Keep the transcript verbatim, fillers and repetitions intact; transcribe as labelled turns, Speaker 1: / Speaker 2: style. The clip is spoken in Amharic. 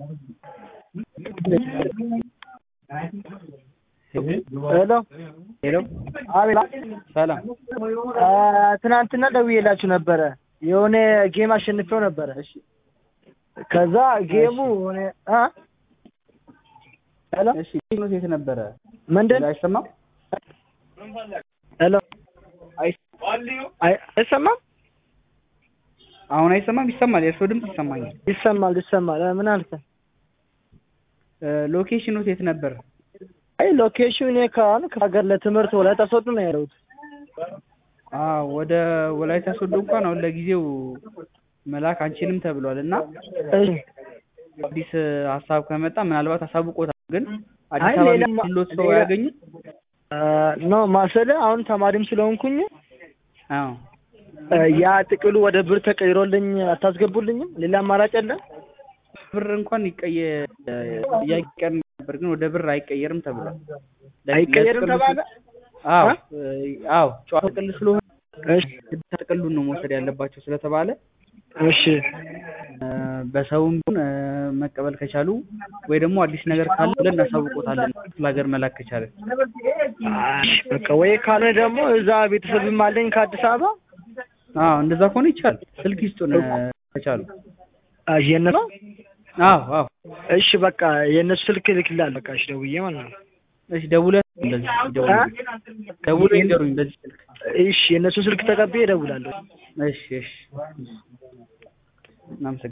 Speaker 1: ሄሎ
Speaker 2: ሄሎ
Speaker 1: አቤላ
Speaker 2: ሰላም
Speaker 1: ትናንትና ደውዬላችሁ ነበረ የሆነ ጌም አሸንፈው ነበረ እሺ ከዛ ጌሙ ሆነ አ ሄሎ
Speaker 2: እሺ ነው የት ነበረ
Speaker 1: ምንድን
Speaker 2: አይሰማም
Speaker 1: ሄሎ አይ አይሰማም
Speaker 2: አሁን አይሰማም ይሰማል የእርሶ ድምጽ ይሰማኛል
Speaker 1: ይሰማል ይሰማል ምን አልከ
Speaker 2: ሎኬሽኑ የት ነበር
Speaker 1: አይ ሎኬሽኑ የካን ከሀገር ለትምህርት ወላይታ ሶዶ ነው ያለሁት
Speaker 2: አዎ ወደ ወላይታ ሶዶ እንኳን አሁን ለጊዜው መላክ አንችልም ተብሏልና
Speaker 1: እሺ
Speaker 2: አዲስ ሐሳብ ከመጣ ምናልባት አሳውቆታል ግን አዲስ አበባ ሊሎት ሰው ያገኙ
Speaker 1: ኖ ማሰለ አሁን ተማሪም ስለሆንኩኝ
Speaker 2: አዎ
Speaker 1: ያ ጥቅሉ ወደ ብር ተቀይሮልኝ አታስገቡልኝም ሌላ አማራጭ አለ
Speaker 2: ብር እንኳን ይቀየ ያቀር ነበር ግን ወደ ብር አይቀየርም ተብሏል
Speaker 1: አይቀየርም ተባለ
Speaker 2: አዎ አዎ ጨዋታ ጥቅል ስለሆነ እሺ ጥቅሉን ነው መውሰድ ያለባቸው ስለተባለ
Speaker 1: እሺ
Speaker 2: በሰውም መቀበል ከቻሉ ወይ ደግሞ አዲስ ነገር ካለ ብለን እናሳውቆታለን ለሀገር መላክ ከቻለ
Speaker 1: በቃ ወይ ካለ ደግሞ እዛ ቤተሰብም አለኝ ከአዲስ አበባ
Speaker 2: አዎ እንደዛ ከሆነ ይቻላል ስልክ ይስጡን ከቻሉ
Speaker 1: አየነው
Speaker 2: አዎ አዎ
Speaker 1: እሺ በቃ የነሱ ስልክ ልክልሃል በቃ እሺ ደውዬ ማለት ነው
Speaker 2: እሺ ደውለህ እንደዚህ ደውለህ ደውለህ ይንገሩኝ በዚህ ስልክ
Speaker 1: እሺ የነሱ ስልክ ተቀብዬ እደውላለሁ
Speaker 2: እሺ እሺ